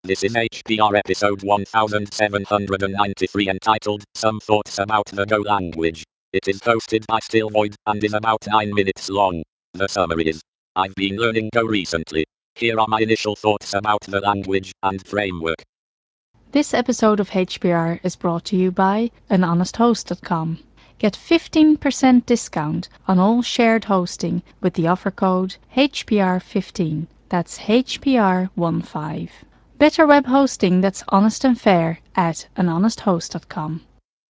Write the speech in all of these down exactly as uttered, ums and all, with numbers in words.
This is H P R episode one thousand seven hundred ninety-three entitled Some Thoughts About the Go Language. It is hosted by Still Void and is about nine minutes long. The summary is: I've been learning Go recently. Here are my initial thoughts about the language and framework. This episode of H P R is brought to you by an honest host dot com. Get fifteen percent discount on all shared hosting with the offer code H P R fifteen. That's H P R fifteen. Better web hosting that's honest and fair at an honest host dot com.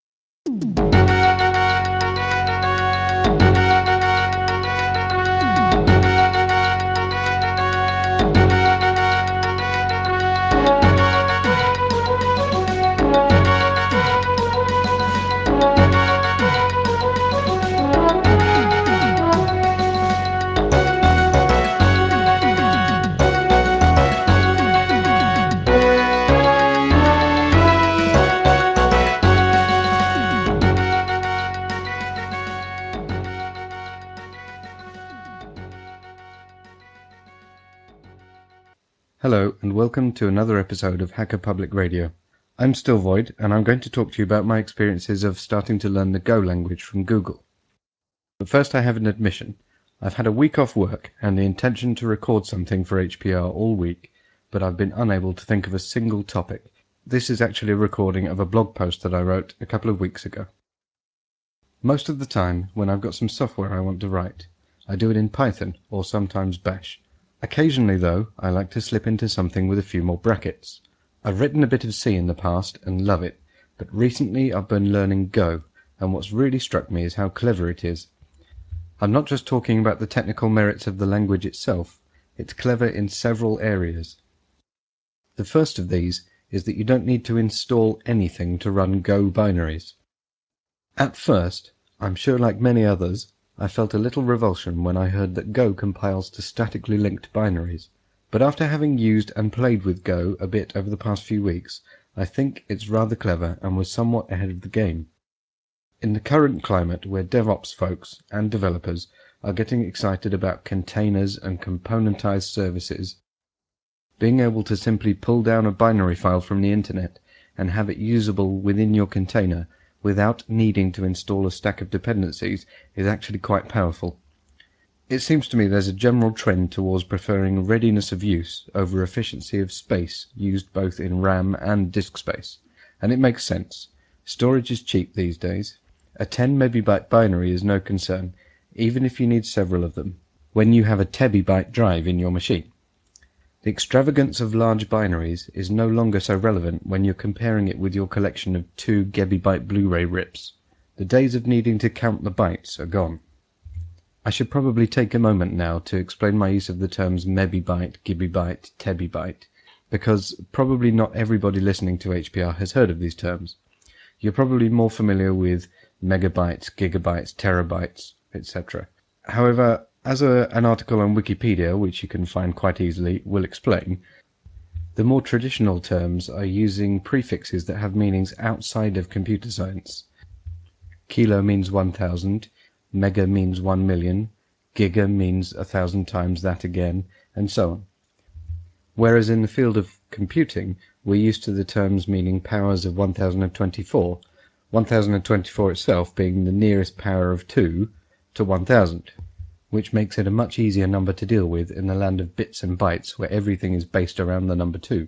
Hello and welcome to another episode of Hacker Public Radio. I'm Still Void and I'm going to talk to you about my experiences of starting to learn the Go language from Google. But first I have an admission. I've had a week off work and the intention to record something for H P R all week, but I've been unable to think of a single topic. This is actually a recording of a blog post that I wrote a couple of weeks ago. Most of the time, when I've got some software I want to write, I do it in Python or sometimes Bash. Occasionally, though, I like to slip into something with a few more brackets. I've written a bit of C in the past and love it, but recently I've been learning Go, and what's really struck me is how clever it is. I'm not just talking about the technical merits of the language itself, it's clever in several areas. The first of these is that you don't need to install anything to run Go binaries. At first, I'm sure like many others, I felt a little revulsion when I heard that Go compiles to statically linked binaries, but after having used and played with Go a bit over the past few weeks, I think it's rather clever and was somewhat ahead of the game. In the current climate where DevOps folks and developers are getting excited about containers and componentized services, being able to simply pull down a binary file from the internet and have it usable within your container without needing to install a stack of dependencies is actually quite powerful. It seems to me there's a general trend towards preferring readiness of use over efficiency of space used both in RAM and disk space, and it makes sense. Storage is cheap these days. A ten megabyte binary is no concern, even if you need several of them, when you have a terabyte drive in your machine. The extravagance of large binaries is no longer so relevant when you're comparing it with your collection of two gigabyte Blu-ray rips. The days of needing to count the bytes are gone. I should probably take a moment now to explain my use of the terms megabyte, gigabyte, terabyte, because probably not everybody listening to H P R has heard of these terms. You're probably more familiar with megabytes, gigabytes, terabytes, et cetera. However, as a, an article on Wikipedia, which you can find quite easily, will explain, the more traditional terms are using prefixes that have meanings outside of computer science. Kilo means one thousand, mega means one million, giga means a thousand times that again, and so on. Whereas in the field of computing, we're used to the terms meaning powers of one thousand twenty-four, one thousand twenty-four itself being the nearest power of two to one thousand. Which makes it a much easier number to deal with in the land of bits and bytes where everything is based around the number two.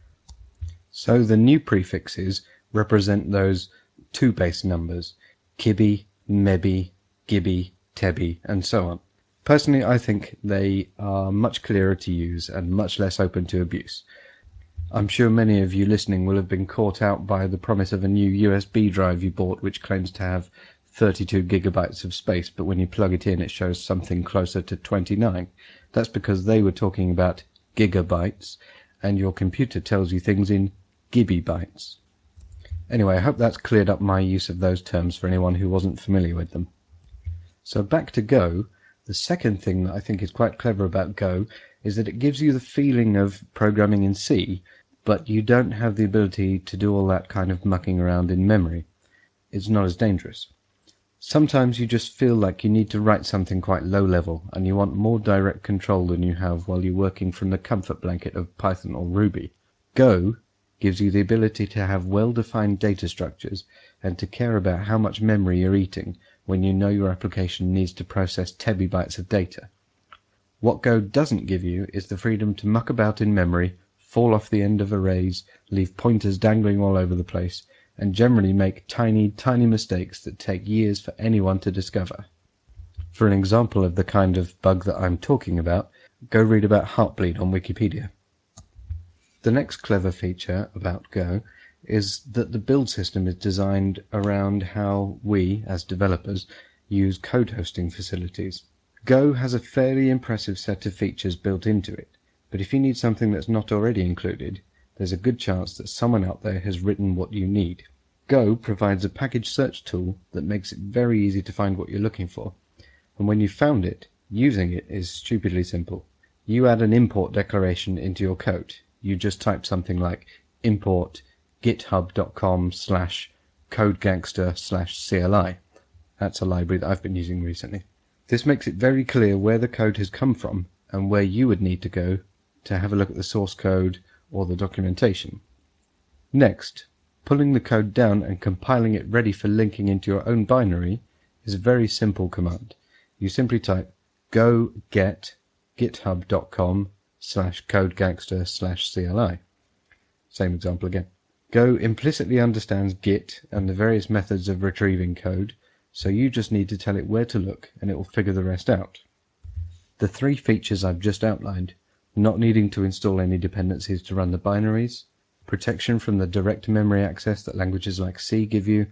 So the new prefixes represent those two-base numbers, kibi, mebi, gibi, tebi, and so on. Personally, I think they are much clearer to use and much less open to abuse. I'm sure many of you listening will have been caught out by the promise of a new U S B drive you bought which claims to have thirty-two gigabytes of space, but when you plug it in it shows something closer to twenty-nine. That's because they were talking about gigabytes, and your computer tells you things in gibibytes. Anyway, I hope that's cleared up my use of those terms for anyone who wasn't familiar with them. So back to Go, the second thing that I think is quite clever about Go is that it gives you the feeling of programming in C, but you don't have the ability to do all that kind of mucking around in memory. It's not as dangerous. Sometimes you just feel like you need to write something quite low level and you want more direct control than you have while you're working from the comfort blanket of Python or Ruby. Go gives you the ability to have well-defined data structures and to care about how much memory you're eating when you know your application needs to process terabytes of data. What Go doesn't give you is the freedom to muck about in memory, fall off the end of arrays, leave pointers dangling all over the place, and generally make tiny, tiny mistakes that take years for anyone to discover. For an example of the kind of bug that I'm talking about, go read about Heartbleed on Wikipedia. The next clever feature about Go is that the build system is designed around how we, as developers, use code hosting facilities. Go has a fairly impressive set of features built into it, but if you need something that's not already included, there's a good chance that someone out there has written what you need. Go provides a package search tool that makes it very easy to find what you're looking for, and when you've found it, using it is stupidly simple. You add an import declaration into your code. You just type something like import github.com slash codegangster slash CLI. That's a library that I've been using recently. This makes it very clear where the code has come from and where you would need to go to have a look at the source code or the documentation. Next, pulling the code down and compiling it ready for linking into your own binary is a very simple command. You simply type go get github.com slash codegangster slash CLI. Same example again. Go implicitly understands Git and the various methods of retrieving code, so you just need to tell it where to look and it will figure the rest out. The three features I've just outlined, not needing to install any dependencies to run the binaries, protection from the direct memory access that languages like C give you,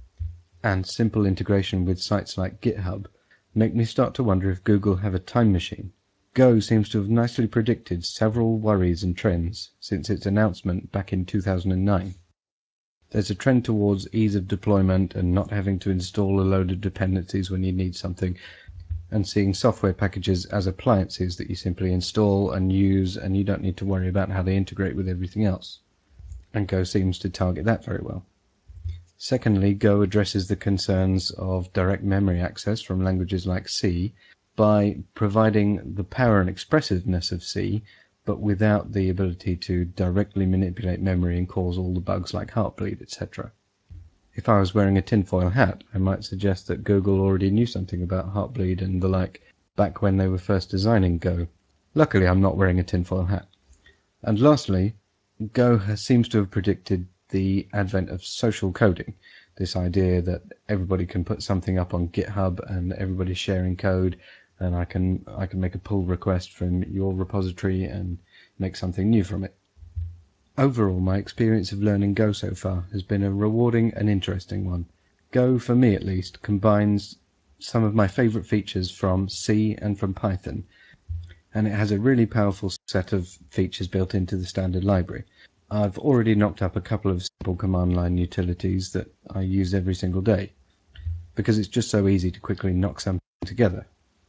and simple integration with sites like GitHub, make me start to wonder if Google have a time machine. Go seems to have nicely predicted several worries and trends since its announcement back in two thousand nine. There's a trend towards ease of deployment and not having to install a load of dependencies when you need something, and seeing software packages as appliances that you simply install and use and you don't need to worry about how they integrate with everything else. And Go seems to target that very well. Secondly, Go addresses the concerns of direct memory access from languages like C by providing the power and expressiveness of C, but without the ability to directly manipulate memory and cause all the bugs like Heartbleed, et cetera. If I was wearing a tinfoil hat, I might suggest that Google already knew something about Heartbleed and the like back when they were first designing Go. Luckily, I'm not wearing a tinfoil hat. And lastly, Go has, seems to have predicted the advent of social coding, this idea that everybody can put something up on GitHub and everybody's sharing code, and I can I can make a pull request from your repository and make something new from it. Overall, my experience of learning Go so far has been a rewarding and interesting one. Go, for me at least, combines some of my favourite features from C and from Python, and it has a really powerful set of features built into the standard library. I've already knocked up a couple of simple command line utilities that I use every single day, because it's just so easy to quickly knock something together.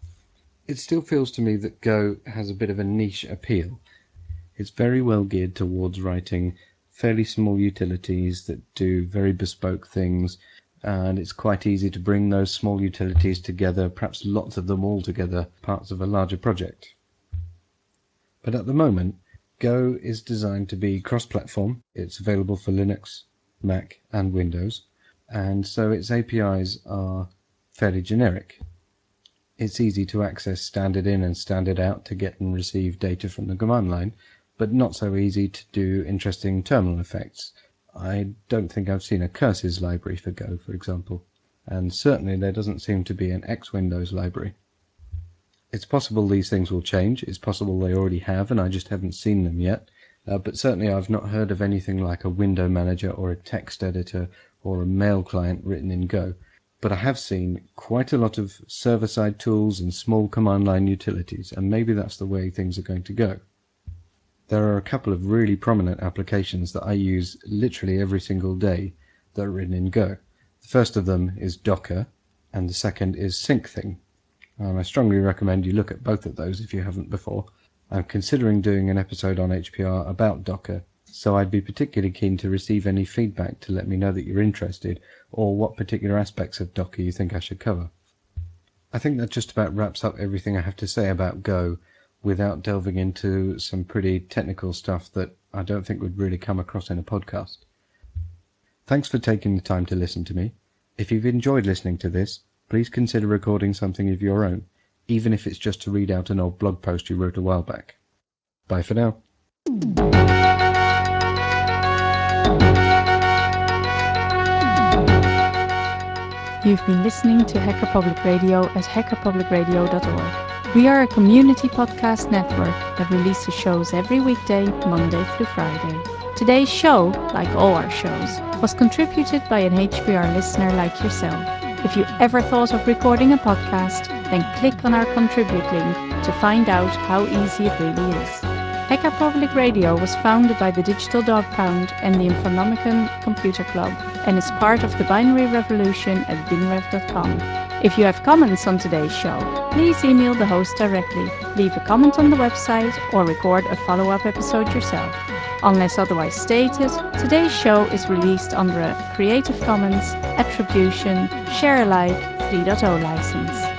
It still feels to me that Go has a bit of a niche appeal. It's very well geared towards writing fairly small utilities that do very bespoke things, and it's quite easy to bring those small utilities together, perhaps lots of them all together, parts of a larger project. But at the moment, Go is designed to be cross-platform. It's available for Linux, Mac, and Windows, and so its A P Is are fairly generic. It's easy to access standard in and standard out to get and receive data from the command line, but not so easy to do interesting terminal effects. I don't think I've seen a curses library for Go, for example, and certainly there doesn't seem to be an X Windows library. It's possible these things will change, it's possible they already have and I just haven't seen them yet, uh, but certainly I've not heard of anything like a window manager or a text editor or a mail client written in Go. But I have seen quite a lot of server-side tools and small command line utilities, and maybe that's the way things are going to go. There are a couple of really prominent applications that I use literally every single day that are written in Go. The first of them is Docker, and the second is SyncThing. And I strongly recommend you look at both of those if you haven't before. I'm considering doing an episode on H P R about Docker, so I'd be particularly keen to receive any feedback to let me know that you're interested, or what particular aspects of Docker you think I should cover. I think that just about wraps up everything I have to say about Go, without delving into some pretty technical stuff that I don't think would really come across in a podcast. Thanks for taking the time to listen to me. If you've enjoyed listening to this, please consider recording something of your own, even if it's just to read out an old blog post you wrote a while back. Bye for now. You've been listening to Hacker Public Radio at hacker public radio dot org. We are a community podcast network that releases shows every weekday, Monday through Friday. Today's show, like all our shows, was contributed by an H P R listener like yourself. If you ever thought of recording a podcast, then click on our contribute link to find out how easy it really is. Hacker Public Radio was founded by the Digital Dog Pound and the Infonomicon Computer Club and is part of the Binary Revolution at binrev dot com. If you have comments on today's show, please email the host directly, leave a comment on the website, or record a follow-up episode yourself. Unless otherwise stated, today's show is released under a Creative Commons Attribution Share Alike three point oh license.